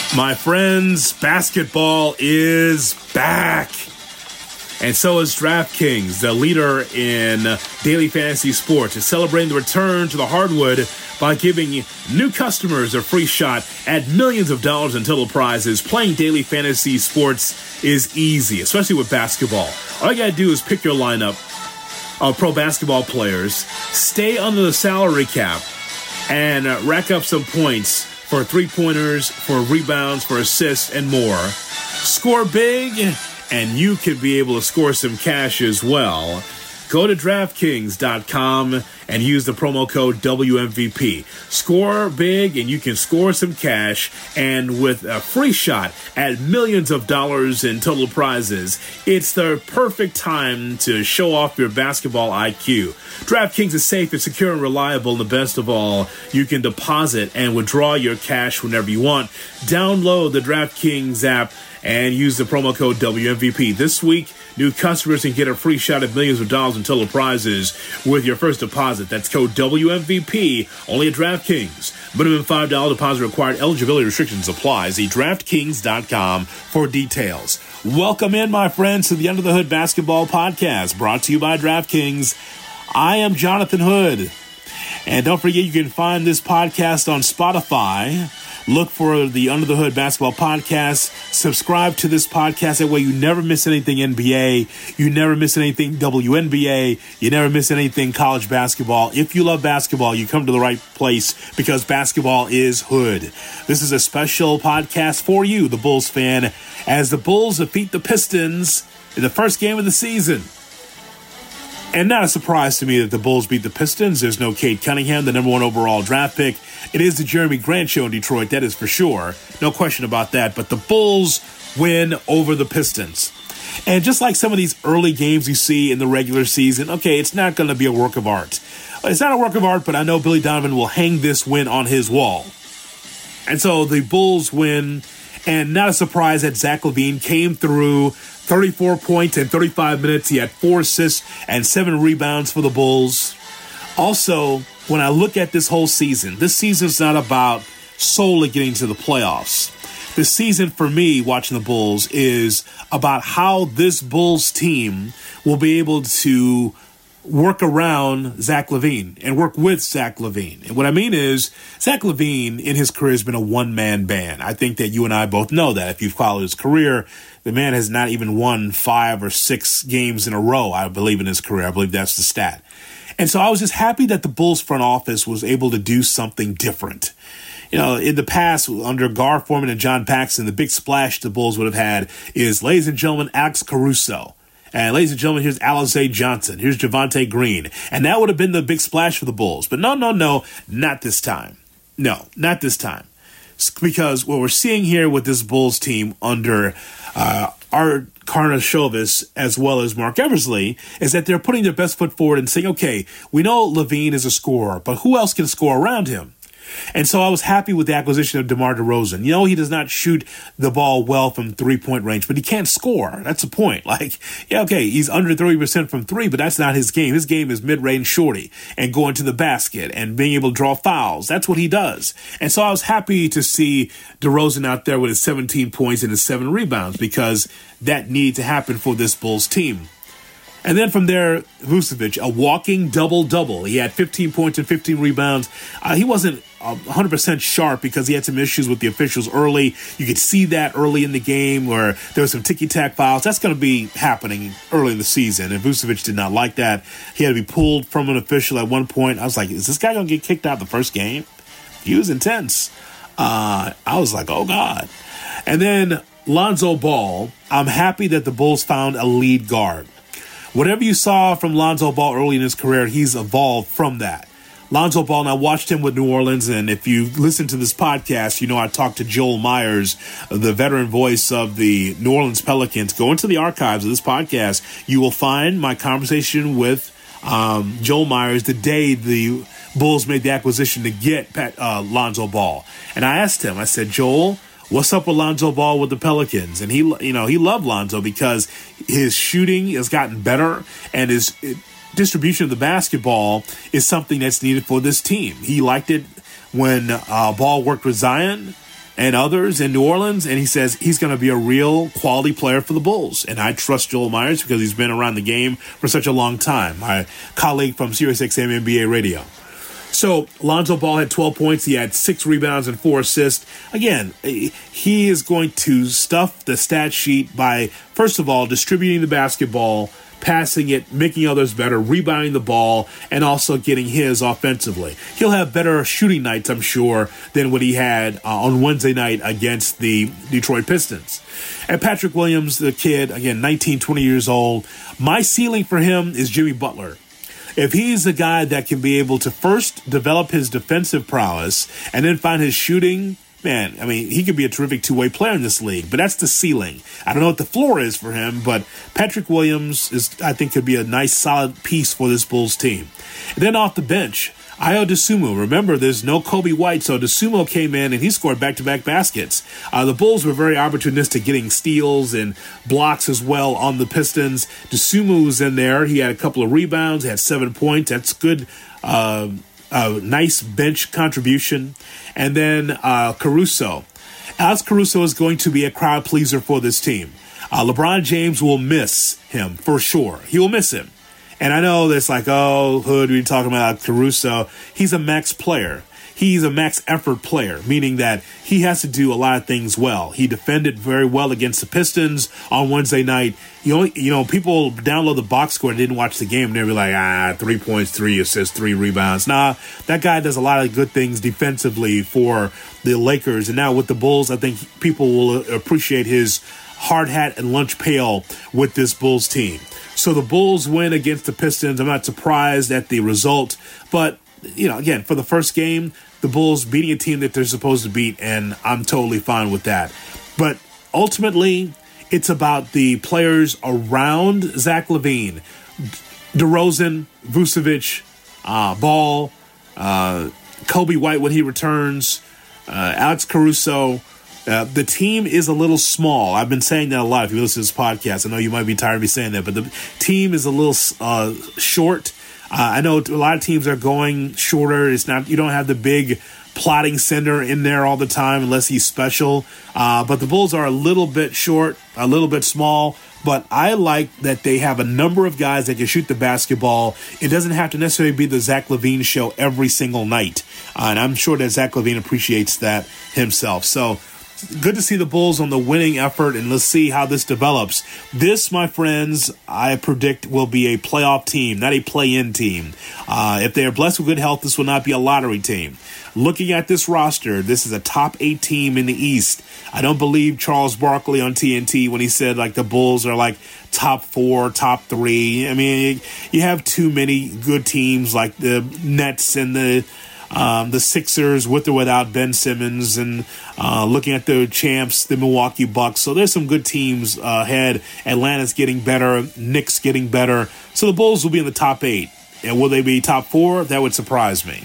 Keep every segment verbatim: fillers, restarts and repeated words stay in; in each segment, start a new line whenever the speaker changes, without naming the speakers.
My friends, basketball is back. And so is DraftKings, the leader in daily fantasy sports, is celebrating the return to the hardwood by giving new customers a free shot at millions of dollars in total prizes. Playing daily fantasy sports is easy, especially with basketball. All you gotta do is pick your lineup of pro basketball players, stay under the salary cap, and rack up some points for three-pointers, for rebounds, for assists, and more. Score big, and you could be able to score some cash as well. Go to DraftKings dot com and use the promo code W M V P. Score big and you can score some cash, and with a free shot at millions of dollars in total prizes, it's the perfect time to show off your basketball I Q. DraftKings is safe and secure and reliable, and the best of all, you can deposit and withdraw your cash whenever you want. Download the DraftKings app and use the promo code W M V P. This week, new customers can get a free shot at millions of dollars in total prizes with your first deposit. That's code W M V P, only at DraftKings. Minimum five dollars deposit required. Eligibility restrictions apply. See DraftKings dot com for details. Welcome in, my friends, to the Under the Hood Basketball Podcast, brought to you by DraftKings. I am Jonathan Hood. And don't forget, you can find this podcast on Spotify. Look for the Under the Hood Basketball Podcast. Subscribe to this podcast. That way you never miss anything N B A. You never miss anything W N B A. You never miss anything college basketball. If you love basketball, you come to the right place, because basketball is hood. This is a special podcast for you, the Bulls fan, as the Bulls defeat the Pistons in the first game of the season. And not a surprise to me that the Bulls beat the Pistons. There's no Cade Cunningham, the number one overall draft pick. It is the Jeremy Grant show in Detroit, that is for sure. No question about that. But the Bulls win over the Pistons. And just like some of these early games you see in the regular season, okay, it's not going to be a work of art. It's not a work of art, but I know Billy Donovan will hang this win on his wall. And so the Bulls win, and not a surprise that Zach LaVine came through. thirty-four points in thirty-five minutes. He had four assists and seven rebounds for the Bulls. Also, when I look at this whole season, this season's not about solely getting to the playoffs. The season for me, watching the Bulls, is about how this Bulls team will be able to work around Zach LaVine and work with Zach LaVine. And what I mean is, Zach LaVine in his career has been a one-man band. I think that you and I both know that. If you've followed his career, the man has not even won five or six games in a row, I believe, in his career. I believe that's the stat. And so I was just happy that the Bulls front office was able to do something different. You know, in the past, under Gar Forman and John Paxson, the big splash the Bulls would have had is, ladies and gentlemen, Alex Caruso. And ladies and gentlemen, here's Alize Johnson. Here's Javonte Green. And that would have been the big splash for the Bulls. But no, no, no, not this time. No, not this time. Because what we're seeing here with this Bulls team under uh, Art Karnisovas as well as Mark Eversley is that they're putting their best foot forward and saying, okay, we know LaVine is a scorer, but who else can score around him? And so I was happy with the acquisition of DeMar DeRozan. You know, he does not shoot the ball well from three-point range, but he can't score. That's the point. Like, yeah, okay, he's under thirty percent from three, but that's not his game. His game is mid-range shorty and going to the basket and being able to draw fouls. That's what he does. And so I was happy to see DeRozan out there with his seventeen points and his seven rebounds, because that needed to happen for this Bulls team. And then from there, Vucevic, a walking double-double. He had fifteen points and fifteen rebounds. Uh, he wasn't one hundred percent sharp because he had some issues with the officials early. You could see that early in the game where there was some ticky-tack fouls. That's going to be happening early in the season, and Vucevic did not like that. He had to be pulled from an official at one point. I was like, is this guy going to get kicked out the first game? He was intense. Uh, I was like, oh, God. And then Lonzo Ball, I'm happy that the Bulls found a lead guard. Whatever you saw from Lonzo Ball early in his career, he's evolved from that. Lonzo Ball, and I watched him with New Orleans, and if you listen to this podcast, you know I talked to Joel Myers, the veteran voice of the New Orleans Pelicans. Go into the archives of this podcast. You will find my conversation with um, Joel Myers the day the Bulls made the acquisition to get Pat, uh, Lonzo Ball. And I asked him, I said, Joel, what's up with Lonzo Ball with the Pelicans? And he, you know, he loved Lonzo because his shooting has gotten better, and his it, distribution of the basketball is something that's needed for this team. He liked it when uh, Ball worked with Zion. and others in New Orleans, and he says he's going to be a real quality player for the Bulls. And I trust Joel Myers because he's been around the game for such a long time, my colleague from Sirius X M N B A Radio. So Lonzo Ball had twelve points. He had six rebounds and four assists. Again, he is going to stuff the stat sheet by, first of all, distributing the basketball, passing it, making others better, rebounding the ball, and also getting his offensively. He'll have better shooting nights, I'm sure, than what he had uh, on Wednesday night against the Detroit Pistons. And Patrick Williams, the kid, again, nineteen, twenty years old. My ceiling for him is Jimmy Butler. If he's a guy that can be able to first develop his defensive prowess and then find his shooting, man, I mean, he could be a terrific two-way player in this league, but that's the ceiling. I don't know what the floor is for him, but Patrick Williams is, I think, could be a nice, solid piece for this Bulls team. And then off the bench, Ayo Dosunmu. Remember, there's no Kobe White, so Dosunmu came in and he scored back-to-back baskets. Uh, the Bulls were very opportunistic, getting steals and blocks as well on the Pistons. Dosunmu was in there. He had a couple of rebounds, had seven points. That's good. Uh, a nice bench contribution. And then uh, Caruso. Alex Caruso is going to be a crowd pleaser for this team. Uh, LeBron James will miss him for sure. He will miss him. And I know that's like, oh, Hood, we're talking about Caruso. He's a max player. He's a max effort player, meaning that he has to do a lot of things well. He defended very well against the Pistons on Wednesday night. You know, you know people download the box score and didn't watch the game, and they'll be like, ah, three points, three assists, three rebounds. Nah, that guy does a lot of good things defensively for the Lakers. And now with the Bulls, I think people will appreciate his hard hat and lunch pail with this Bulls team. So the Bulls win against the Pistons. I'm not surprised at the result. But, you know, again, for the first game, the Bulls beating a team that they're supposed to beat, and I'm totally fine with that. But ultimately, it's about the players around Zach LaVine. DeRozan, Vucevic, uh, Ball, uh, Kobe White when he returns, uh, Alex Caruso. Uh, the team is a little small. I've been saying that a lot if you listen to this podcast. I know you might be tired of me saying that, but the team is a little uh, short. Uh, I know a lot of teams are going shorter. It's not, you don't have the big plotting center in there all the time unless he's special. Uh, but the Bulls are a little bit short, a little bit small. But I like that they have a number of guys that can shoot the basketball. It doesn't have to necessarily be the Zach LaVine show every single night. Uh, and I'm sure that Zach LaVine appreciates that himself. So good to see the Bulls on the winning effort, and let's see how this develops. This, my friends, I predict will be a playoff team, not a play-in team. Uh, if they are blessed with good health, this will not be a lottery team. Looking at this roster, this is a top eight team in the East. I don't believe Charles Barkley on T N T when he said like the Bulls are like top four, top three. I mean, you have too many good teams like the Nets and the Um, the Sixers with or without Ben Simmons, and uh, looking at the champs, the Milwaukee Bucks. So there's some good teams uh, ahead. Atlanta's getting better. Knicks getting better. So the Bulls will be in the top eight. And will they be top four? That would surprise me.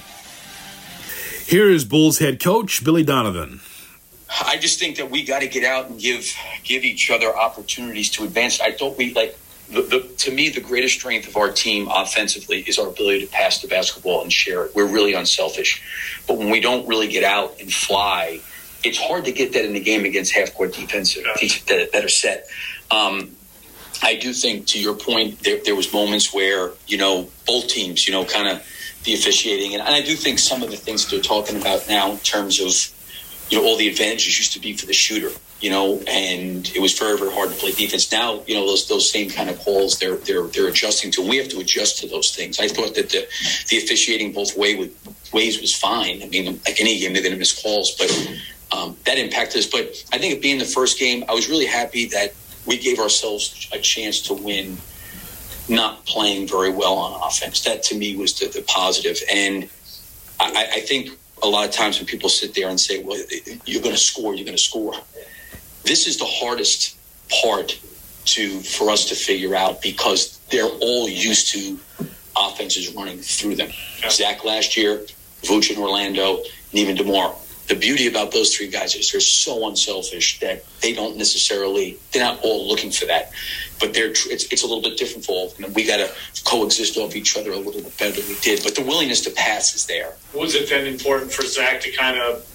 Here is Bulls head coach Billy Donovan.
I just think that we got to get out and give give each other opportunities to advance. I thought we like. The, the, to me, the greatest strength of our team offensively is our ability to pass the basketball and share it. We're really unselfish. But when we don't really get out and fly, it's hard to get that in the game against half-court defensive that, that are set. Um, I do think, to your point, there, there was moments where, you know, both teams, you know, kind of the officiating. And, and I do think some of the things they're talking about now in terms of, you know, all the advantages used to be for the shooter. You know, and it was very, very hard to play defense. Now, you know, those those same kind of calls they're they're they're adjusting to. And we have to adjust to those things. I thought that the the officiating both way with, ways was fine. I mean, like any game, they're going to miss calls, but um, that impacted us. But I think it being the first game, I was really happy that we gave ourselves a chance to win, not playing very well on offense. That to me was the, the positive. And I, I think a lot of times when people sit there and say, "Well, you're going to score, you're going to score." This is the hardest part to for us to figure out because they're all used to offenses running through them. Yeah. Zach last year, Vooch in Orlando, and even DeMar. The beauty about those three guys is they're so unselfish that they don't necessarily – they're not all looking for that. But they're it's, it's a little bit different for all of them. We got to coexist off each other a little bit better than we did. But the willingness to pass is there.
Was it then important for Zach to kind of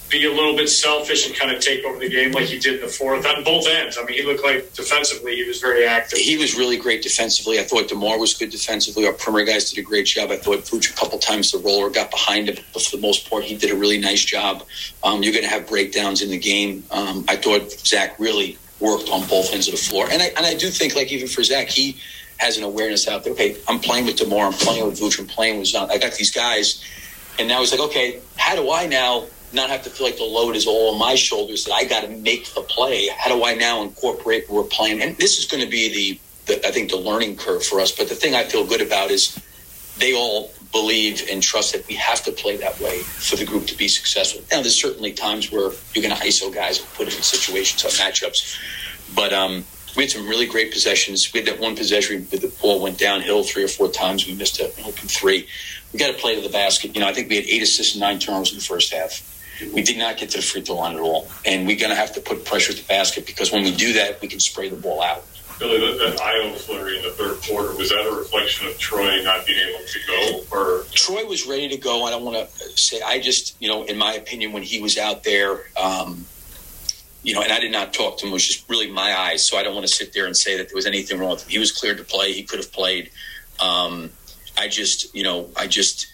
be a little bit selfish and kind of take over the game like he did in the fourth on both ends? I mean, he looked like defensively he was very active.
He was really great defensively. I thought DeMar was good defensively. Our perimeter guys did a great job. I thought Vooch a couple times the roller got behind him, but for the most part, he did a really nice job. Um, you're going to have breakdowns in the game. Um, I thought Zach really worked on both ends of the floor. And I, and I do think, like, even for Zach, he has an awareness out there. Okay, I'm playing with DeMar. I'm playing with Vooch. I'm playing with Zion. I got these guys. And now he's like, okay, how do I now not have to feel like the load is all on my shoulders, that I got to make the play? How do I now incorporate what we're playing? And this is going to be the, the, I think, the learning curve for us. But the thing I feel good about is they all believe and trust that we have to play that way for the group to be successful. Now, there's certainly times where you're going to I S O guys and put them in situations on matchups. But um, we had some really great possessions. We had that one possession where the ball went downhill three or four times. We missed an open three. We got to play to the basket. You know, I think we had eight assists and nine turnovers in the first half. We did not get to the free throw line at all. And we're going to have to put pressure at the basket, because when we do that, we can spray the ball out.
Billy, that, that I O flurry in the third quarter, was that a reflection of Troy not being able to go? Or
Troy was ready to go. I don't want to say, I just, you know, in my opinion, when he was out there, um, you know, and I did not talk to him, it was just really my eyes. So I don't want to sit there and say that there was anything wrong with him. He was cleared to play. He could have played. Um, I just, you know, I just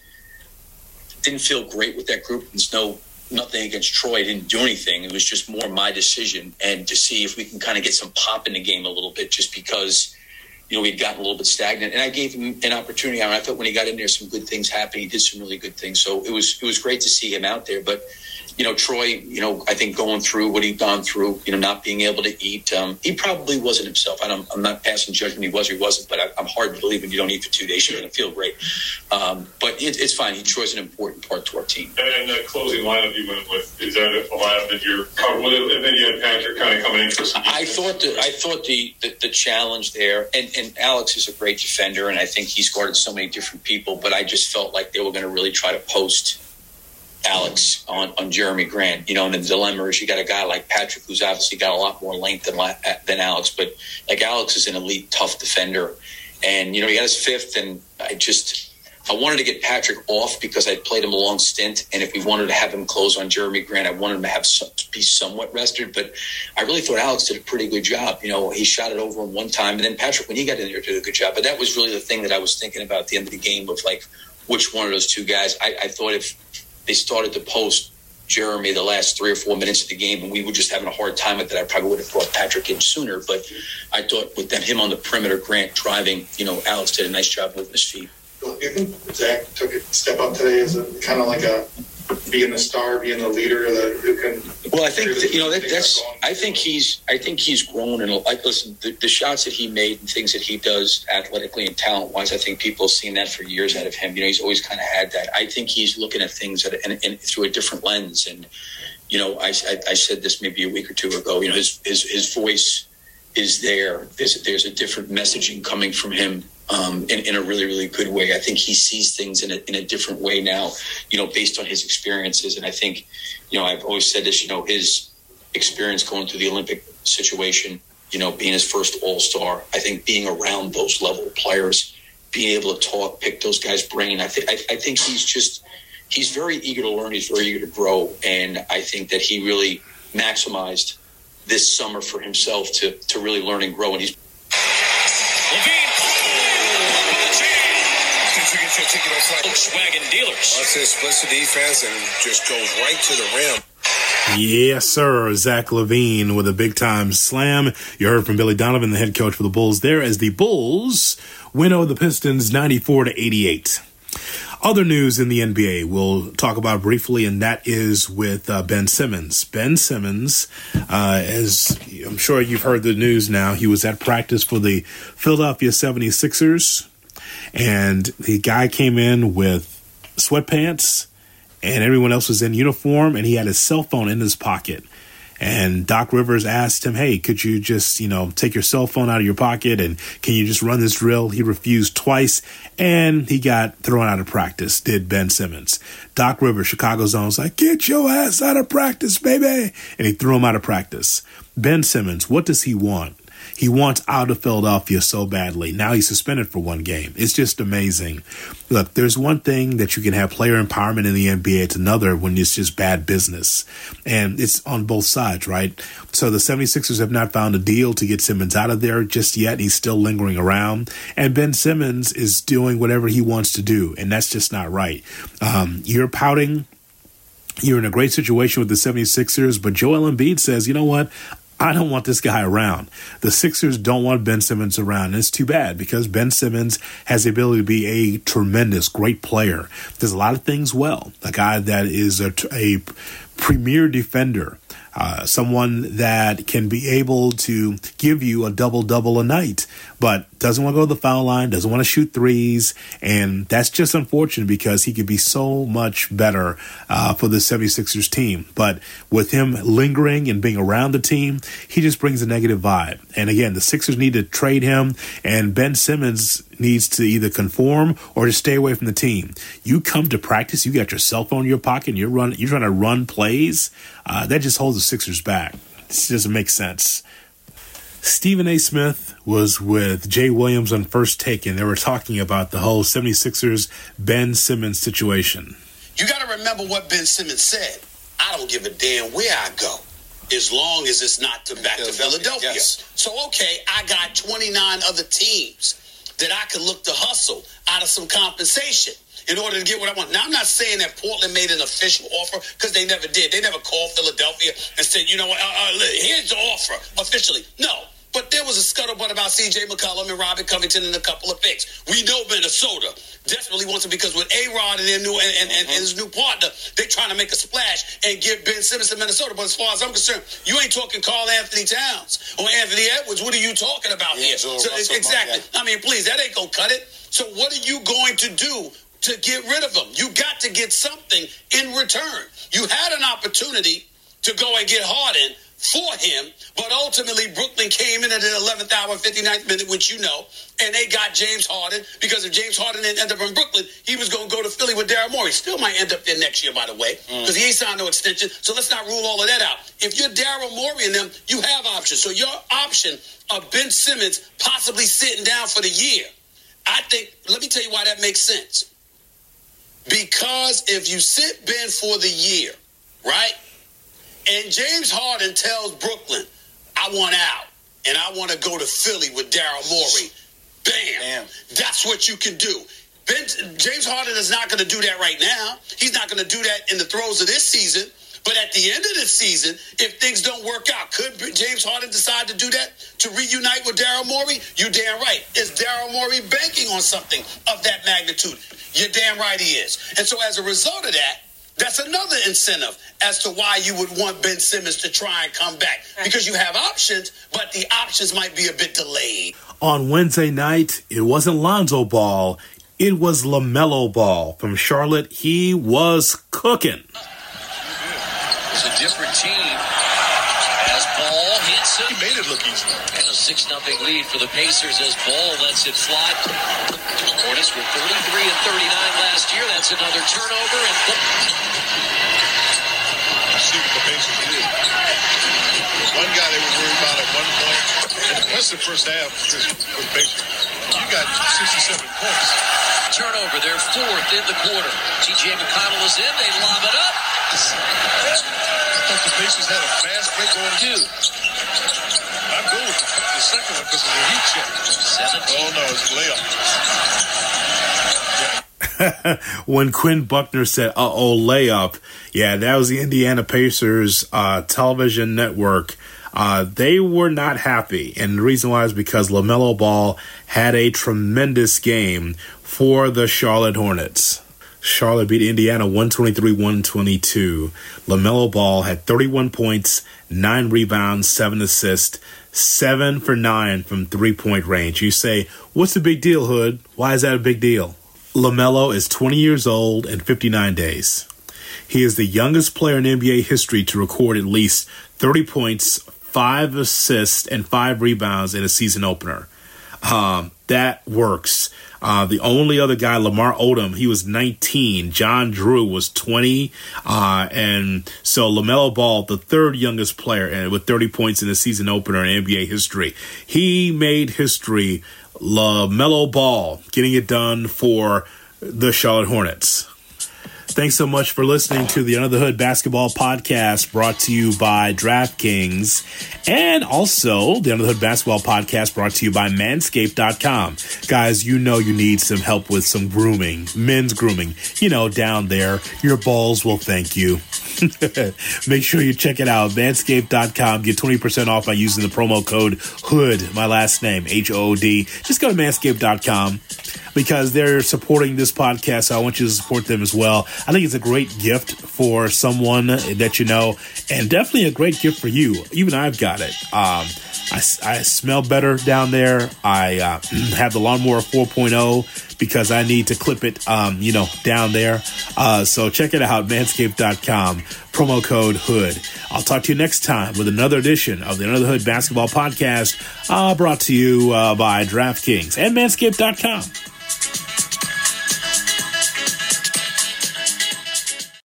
didn't feel great with that group. There's no nothing against Troy. I didn't do anything. It was just more my decision, and to see if we can kind of get some pop in the game a little bit, just because, you know, we'd gotten a little bit stagnant. And I gave him an opportunity. I thought when he got in there, some good things happened. He did some really good things. So it was it was great to see him out there. But, you know, Troy, you know, I think going through what he'd gone through, you know, not being able to eat, um, he probably wasn't himself. I don't, I'm not passing judgment. He was or he wasn't, but I, I'm hard to believe when you don't eat for two days, you're going to feel great. Um, but it, it's fine. He Troy's an important part to our team.
And that closing lineup you went with, is that a lineup that you're comfortable with? And then you had Patrick kind of coming in for some
I thought the, I thought the, the, the challenge there, and, and Alex is a great defender, and I think he's guarded so many different people, but I just felt like they were going to really try to post Alex on, on Jeremy Grant, you know, and the dilemma is you got a guy like Patrick who's obviously got a lot more length than than Alex, but like Alex is an elite, tough defender, and you know he got his fifth, and I just I wanted to get Patrick off because I played him a long stint, and if we wanted to have him close on Jeremy Grant, I wanted him to have some, be somewhat rested, but I really thought Alex did a pretty good job. You know, he shot it over him one time, and then Patrick, when he got in there, did a good job. But that was really the thing that I was thinking about at the end of the game of like which one of those two guys. I, I thought if they started to post Jeremy the last three or four minutes of the game, and we were just having a hard time with that, I probably would have brought Patrick in sooner. But I thought with them, him on the perimeter, Grant driving, you know, Alex did a nice job moving his feet.
Do you think Zach took a step up today as a kind of like a being the star, being the leader that who can?
Well, I think that, you know that, that's. I think he's. I think he's grown, and like listen, the, the shots that he made and things that he does athletically and talent wise, I think people have seen that for years out of him. You know, he's always kind of had that. I think he's looking at things at, and, and through a different lens. And you know, I, I I said this maybe a week or two ago. You know, his his his voice is there. There's there's a different messaging coming from him. Um, in, in a really, really good way. I think he sees things in a, in a different way now, you know, based on his experiences. And I think, you know, I've always said this, you know, his experience going through the Olympic situation, you know, being his first All-Star, I think being around those level of players, being able to talk, pick those guys' brain, I, th- I, I think he's just, he's very eager to learn. He's very eager to grow. And I think that he really maximized this summer for himself to, to really learn and grow. And he's
Volkswagen dealers. Watch this, splits the defense and just goes right to the rim.
Yes, sir. Zach LaVine with a big-time slam. You heard from Billy Donovan, the head coach for the Bulls there, as the Bulls win over the Pistons ninety-four to eighty-eight. Other news in the N B A we'll talk about briefly, and that is with uh, Ben Simmons. Ben Simmons, uh, as I'm sure you've heard the news now, he was at practice for the Philadelphia seventy-sixers. And the guy came in with sweatpants and everyone else was in uniform, and he had his cell phone in his pocket. And Doc Rivers asked him, hey, could you just, you know, take your cell phone out of your pocket and can you just run this drill? He refused twice and he got thrown out of practice, did Ben Simmons. Doc Rivers, Chicago Zone, was like, get your ass out of practice, baby. And he threw him out of practice. Ben Simmons, what does he want? He wants out of Philadelphia so badly. Now he's suspended for one game. It's just amazing. Look, there's one thing that you can have player empowerment in the N B A. It's another when it's just bad business. And it's on both sides, right? So the 76ers have not found a deal to get Simmons out of there just yet. He's still lingering around. And Ben Simmons is doing whatever he wants to do. And that's just not right. Um, you're pouting. You're in a great situation with the 76ers, but Joel Embiid says, you know what? I don't want this guy around. The Sixers don't want Ben Simmons around. And it's too bad because Ben Simmons has the ability to be a tremendous, great player. Does a lot of things well. A guy that is a, a premier defender. Uh, someone that can be able to give you a double-double a night, but doesn't want to go to the foul line, doesn't want to shoot threes, and that's just unfortunate because he could be so much better uh, for the 76ers team. But with him lingering and being around the team, he just brings a negative vibe. And again, the Sixers need to trade him, and Ben Simmons needs to either conform or to stay away from the team. You come to practice, you got your cell phone in your pocket, and you're run, you're trying to run plays. Uh, that just holds the Sixers back. This doesn't make sense. Stephen A. Smith was with Jay Williams on First Take, and they were talking about the whole 76ers Ben Simmons situation.
You got to remember what Ben Simmons said. I don't give a damn where I go, as long as it's not to back to Philadelphia. Yes. So, okay, I got twenty-nine other teams that I could look to hustle out of some compensation in order to get what I want. Now, I'm not saying that Portland made an official offer because they never did. They never called Philadelphia and said, you know what, uh, uh, here's the offer officially. No. But there was a scuttlebutt about C J McCollum and Robert Covington and a couple of picks. We know Minnesota desperately wants it because with A-Rod and their new and, and, and his new partner, they're trying to make a splash and give Ben Simmons to Minnesota. But as far as I'm concerned, you ain't talking Karl Anthony Towns or Anthony Edwards. What are you talking about yeah, here? So, exactly. Yeah. I mean, please, that ain't gonna cut it. So what are you going to do to get rid of them? You got to get something in return. You had an opportunity to go and get Harden for him, but ultimately Brooklyn came in at the eleventh hour, fifty-ninth minute, which you know, and they got James Harden, because if James Harden didn't end up in Brooklyn, he was going to go to Philly with Daryl Morey. Still might end up there next year, by the way, because mm. he ain't signed no extension, so let's not rule all of that out. If you're Daryl Morey and them, you have options. So your option of Ben Simmons possibly sitting down for the year, I think, let me tell you why that makes sense. Because if you sit Ben for the year, right, and James Harden tells Brooklyn, I want out, and I want to go to Philly with Daryl Morey. Bam. Bam. That's what you can do. Ben, James Harden is not going to do that right now. He's not going to do that in the throes of this season. But at the end of this season, if things don't work out, could James Harden decide to do that, to reunite with Daryl Morey? You damn right. Is Daryl Morey banking on something of that magnitude? You're damn right he is. And so as a result of that, that's another incentive as to why you would want Ben Simmons to try and come back. Because you have options, but the options might be a bit delayed.
On Wednesday night, it wasn't Lonzo Ball. It was LaMelo Ball from Charlotte. He was cooking.
It's a different team as Ball hits it. He made it look easy. And a six nothing lead for the Pacers as Ball lets it fly. Hornets were thirty-three and thirty-nine last year. That's another turnover. And
see what the Pacers did. There's one guy they were worried about at one point. And that's the first half for the Pacers. You got sixty-seven points.
Turnover, they're fourth in the quarter. T J McConnell is in. They lob it up.
I thought the Pacers had a fast break going two. I'm good with the, the second one because of the heat check. seventeen. Oh, no, it's layup. Yeah.
When Quinn Buckner said, uh-oh, layup, yeah, that was the Indiana Pacers uh, television network. Uh, they were not happy. And the reason why is because LaMelo Ball had a tremendous game for the Charlotte Hornets. Charlotte beat Indiana one twenty-three to one twenty-two. LaMelo Ball had thirty-one points, nine rebounds, seven assists, seven for nine from three-point range. You say, what's the big deal, Hood? Why is that a big deal? LaMelo is twenty years old and fifty-nine days. He is the youngest player in N B A history to record at least thirty points, five assists, and five rebounds in a season opener. Um, that works. Uh, the only other guy, Lamar Odom, he was nineteen. John Drew was twenty. Uh, and so LaMelo Ball, the third youngest player, and with thirty points in the season opener in N B A history, he made history. LaMelo Ball getting it done for the Charlotte Hornets. Thanks so much for listening to the Under the Hood Basketball Podcast, brought to you by DraftKings, and also the Under the Hood Basketball Podcast brought to you by Manscaped dot com. Guys, you know you need some help with some grooming, men's grooming. You know, down there, your balls will thank you. Make sure you check it out, Manscaped dot com. Get twenty percent off by using the promo code HOOD, my last name, H O O D. Just go to Manscaped dot com. Because they're supporting this podcast, so I want you to support them as well. I think it's a great gift for someone that you know, and definitely a great gift for you. Even I've got it. Um, I, I smell better down there. I uh, have the Lawnmower four point oh because I need to clip it, um, you know, down there. Uh, so check it out, Manscaped dot com. Promo code HOOD. I'll talk to you next time with another edition of the Under the Hood Basketball Podcast, uh, brought to you uh, by DraftKings and Manscaped dot com.